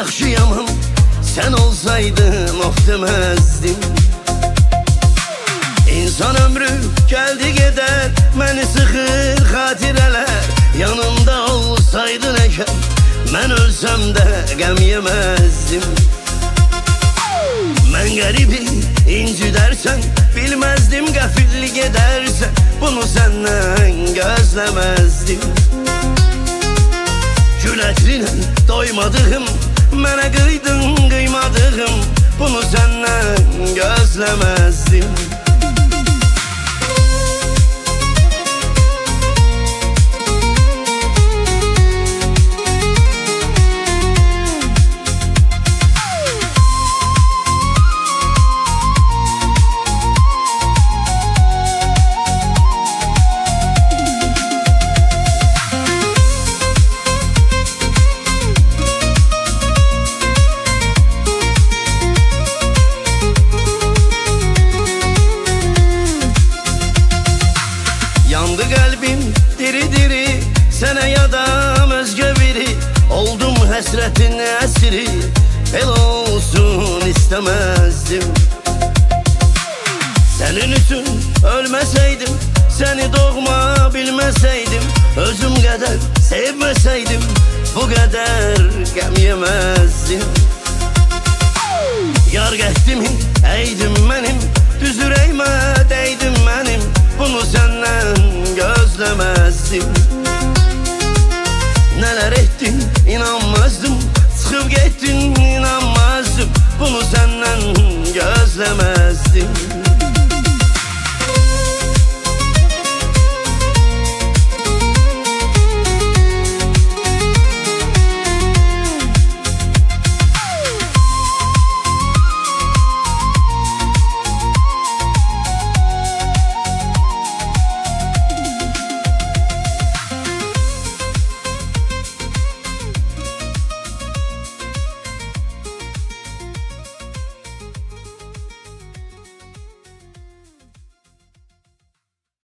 Yaxşı yaman sen olsaydın of demezdim. İnsan ömrü geldi gider, beni sıkır hatireler. Yanımda olsaydın eğer, ben ölsem de gəm yemezdim. Ben garibi inci dersen, bilmezdim gafillik edersen, bunu senden gözlemezdim. Cüretline doymadığım, mənə kıydın kıymadığım, bunu senden gözlemezdim. Yandı kalbim diri diri, sene ya da özge biri. Oldum hasretin esiri, el olsun istemezdim. Senin için ölmeseydim, seni doğma bilmeseydim, özüm kadar sevmeseydim, bu kadar gəm yemezdim. Yar getdimi eydim benim, düz yüreğime değdim benim, bunu senden gözlemezdim. Neler ettin inanmazdım, çıkıp gittin inanmazdım, bunu senden gözlemezdim.